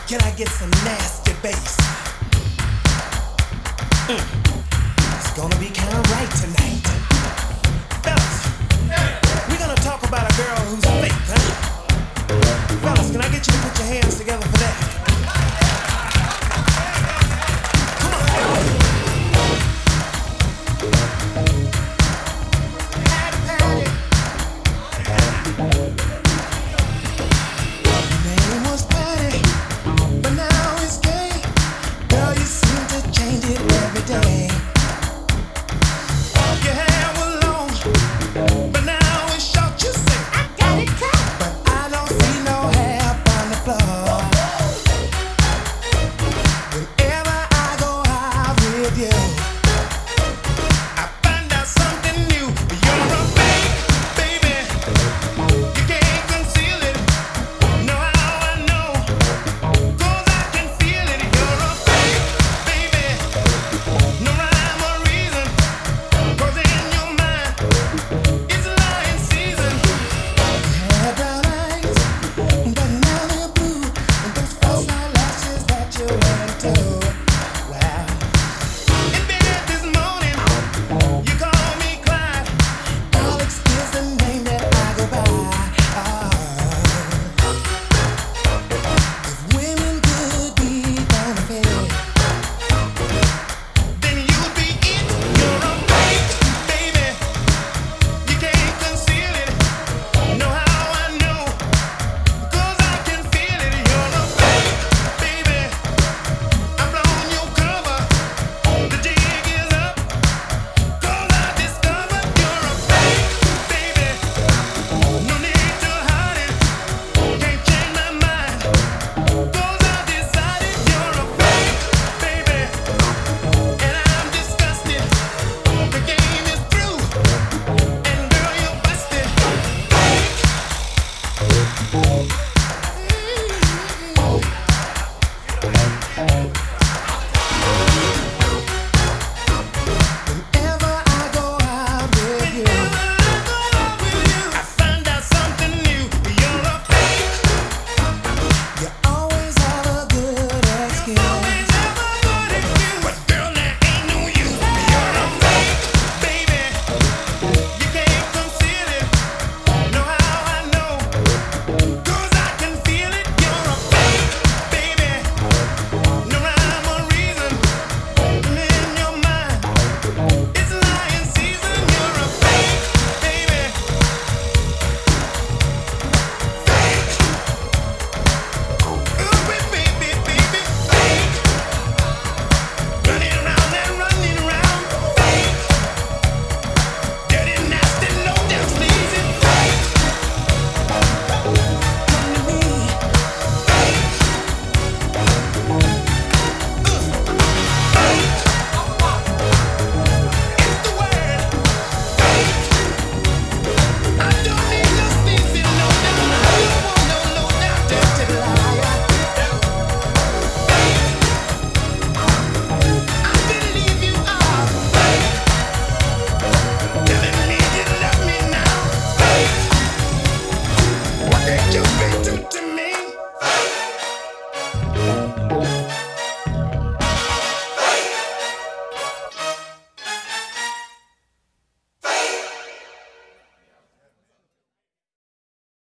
Can I get some nasty bass? It's gonna be kinda right tonight. Fellas, we're gonna talk about a girl who's fake, huh? Fellas, can I get you to put your hands together for that? Come on. Patty, Patty. Your name was Patty, but now it's gay. Girl, you seem to change it every day. Your hair was long, but now it's short. You say I got it cut, but I don't see no hair up on the floor. Whenever I go out with you, I find out something new. You're a fake, baby. You can't conceal it. Know how I know? 'Cause I can feel it. You're a fake, baby. No rhyme or reason. 'Cause in your mind, it's lying season. You had brown eyes, but now they're blue. And those false eyelashes that you went to. Wow. In bed this morning, you call me Clyde. Alex is the name that I go by. If women could be bonafide, then you'd be it. You're a fake, baby. You can't conceal it. Know how I know? 'Cause I can feel it. You're a fake, baby. I've blown your cover. The jig is up. 'Cause I discovered you're a fake, baby. No need to hide it. Can't change my mind. 'Cause I decided you're a fake, baby. And I'm disgusted. The game is through. And girl, you're busted. Fake.